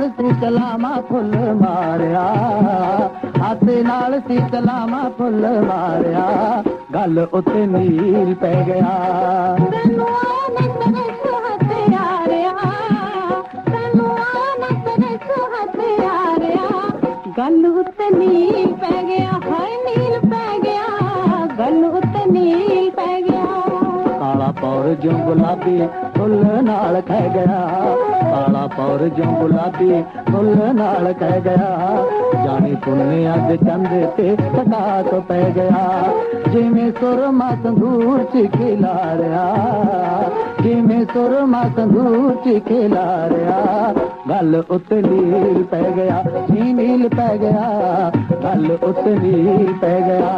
ਨਾਲ ਸੀ ਕਲਾਮਾ ਫੁੱਲ ਮਾਰਿਆ, ਹੱਥ ਨਾਲ ਸੀ ਕਲਾਮਾ ਫੁੱਲ ਮਾਰਿਆ, ਗੱਲ ਉੱਤੇ ਨੀਲ ਪੈ ਗਿਆ। ਤੈਨੂੰ ਆਨੰਦ ਨੇ ਸੁਹਤ ਯਾਰਿਆ, ਤੈਨੂੰ ਆਨੰਦ ਨੇ ਸੁਹਤ ਯਾਰਿਆ, ਗੱਲ ਉੱਤੇ ਨੀਲ ਪੈ ਗਿਆ, ਹਾਏ ਨੀਲ ਪੈ ਗਿਆ, ਗੱਲ ਉੱਤੇ ਨੀਲ ਪੈ ਗਿਆ। ਕਾਲਾ ਪੌਰ ਜੋ ਗੁਲਾਬੀ ਫੁੱਲ ਨਾਲ ਖਹਿ ਗਿਆ, ਕਾਲਾ ਪੌਰ ਜੋ ਗੁਲਾਬੀ ਫੁੱਲ ਨਾਲ ਖਹਿ ਗਿਆ, ਜਾਣੀ ਪੁੰਨਿਆ ਦੇ ਚੰਦ ਤੇ ਸਕਾਤ ਪੈ ਗਿਆ। ਜਿਵੇਂ ਸੁਰਮਾ ਸੰਦੂਰ ਚ ਖਿਲਾਰਿਆ, ਜਿਵੇਂ ਸੁਰਮਾ ਸੰਦੂਰ ਚ ਖਿਲਾਰਿਆ, ਗੱਲ ਉੱਤੇ ਨੀਲ ਪੈ ਗਿਆ, ਨੀਲ ਪੈ ਗਿਆ, ਗੱਲ ਉੱਤੇ ਨੀਲ ਪੈ ਗਿਆ।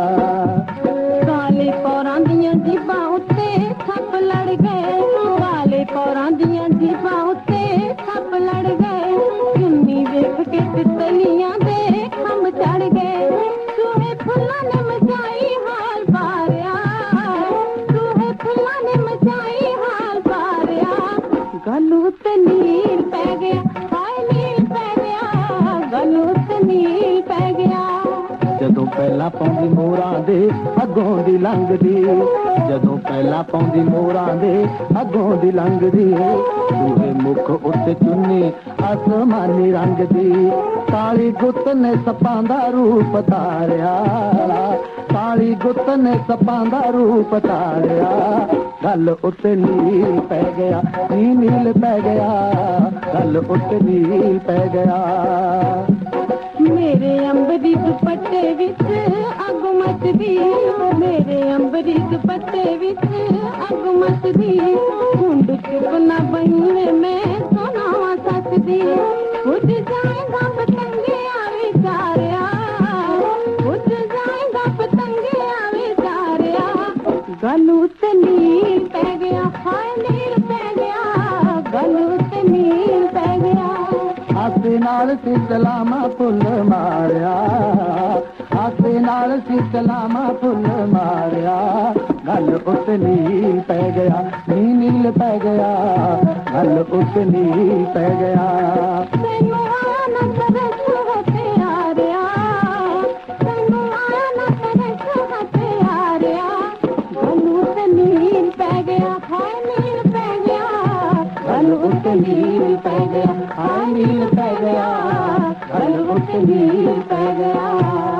ਕਾਲੇ ਪੌਰਾਂ ਦੀਆਂ ਜੀਬਾਂ ਉੱਤੇ ਸੱਪ ਲੜ ਗਏ, ਕਾਲੇ ਪੌਰਾਂ ਦੀਆਂ ਜੀਬਾਂ ਉੱਤੇ ਸੱਪ ਲੜ ਗਏ, ਚੁੰਨੀ ਵੇਖ ਕੇ ਤਿਤਲੀਆਂ ਦੇ ਖੰਭ ਚੜ ਗਏ, ਸੂਹੇ ਫੁੱਲਾਂ ਨੇ ਮਚਾਈ ਹਾਲ ਪਾਰਿਆ, ਸੂਹੇ ਫੁੱਲਾਂ ਨੇ ਮਚਾਈ ਹਾਲ ਪਾਰਿਆ, ਗੱਲ ਉੱਤੇ ਨੀਲ ਪੈ ਗਿਆ, ਹਾਏ ਨੀਲ ਪੈ ਗਿਆ, ਗੱਲ ਉੱਤੇ ਨੀਲ ਪੈ ਗਿਆ। ਜਦੋਂ ਪਹਿਲਾਂ ਪਾਉਂਦੀ ਮੋਰਾਂ ਦੇ ਅੱਗੋਂ ਦੀ ਲੰਘਦੀ, ਜਦੋਂ ਪਹਿਲਾਂ ਪਾਉਂਦੀ ਮੋਰਾਂ ਦੇ ਅੱਗੋਂ ਦੀ ਲੰਘਦੀ, ਦੂਹੇ ਮੁੱਖ ਉੱਤੇ ਚੁੰਨੀ ਅਸਮਾਨੀ ਰੰਗ ਦੀ, ਕਾਲੀ ਗੁੱਤ ਨੇ ਸੱਪਾਂ ਦਾ ਰੂਪ ਧਾਰਿਆ, ਕਾਲੀ ਗੁੱਤ ਨੇ ਸੱਪਾਂ ਦਾ ਰੂਪ ਧਾਰਿਆ, ਗੱਲ ਉੱਤੇ ਨੀਲ ਪੈ ਗਿਆ, ਨੀਲ ਪੈ ਗਿਆ, ਗੱਲ ਉੱਤੇ ਨੀਲ ਪੈ ਗਿਆ। ਮੇਰੇ ਅੰਬਰੀ ਦੁਪੱਟੇ ਵਿੱਚ ਅੱਗ ਮੱਚਦੀ, ਮੇਰੇ ਅੰਬਰੀ ਦੁਪੱਟੇ ਵਿੱਚ ਅੱਗ ਮੱਚਦੀ, ਹੁੰਡ ਚੁੱਪ ਨਾ ਬਣੇ ਮੈਂ ਸੁਣਾਵਾਂ ਸੱਚਦੀ, ਉੱਡ ਜਾਏਗਾ ਪਤੰਗਿਆ ਵਿਚਾਰਿਆ, ਉੱਡ ਜਾਏਗਾ ਪਤੰਗਿਆ ਵਿਚਾਰਿਆ, ਗੱਲ ਉੱਤੇ ਨੀਲ ਪੈ ਗਿਆ, ਹਾਏ ਨੀਲ ਪੈ ਗਿਆ, ਗੱਲ ਉੱਤੇ ਨੀਲ ਪੈ ਗਿਆ। ਹੱਥ ਨਾਲ ਸੀ ਕਲਾਮਾ ਫੁੱਲ ਮਾਰਿਆ, ਹੱਥ ਨਾਲ ਸੀ ਕਲਾਮਾ ਫੁੱਲ ਮਾਰਿਆ, ਗੱਲ ਉੱਤੇ ਨੀਲ ਪੈ ਗਿਆ, ਨੀਲ ਪੈ ਗਿਆ, ਗੱਲ ਉੱਤੇ ਨੀਲ ਪੈ ਗਿਆ। ਤੈਨੂੰ ਆਨੰਦ ਨੇ ਸੁਹਤ ਯਾਰਿਆ, ਤੈਨੂੰ ਆਨੰਦ ਨੇ ਸੁਹਤ ਯਾਰਿਆ, ਗੱਲ ਉੱਤੇ ਨੀਲ ਪੈ ਗਿਆ, ਹਾਏ ਨੀਲ ਪੈ ਗਿਆ, ਗੱਲ ਉੱਤੇ ਨੀਲ ਪੈ ਗਿਆ, ਹਾਏ ਨੀਲ ਪੈ ਗਿਆ, ਗੱਲ ਉੱਤੇ ਨੀਲ ਪੈ ਗਿਆ।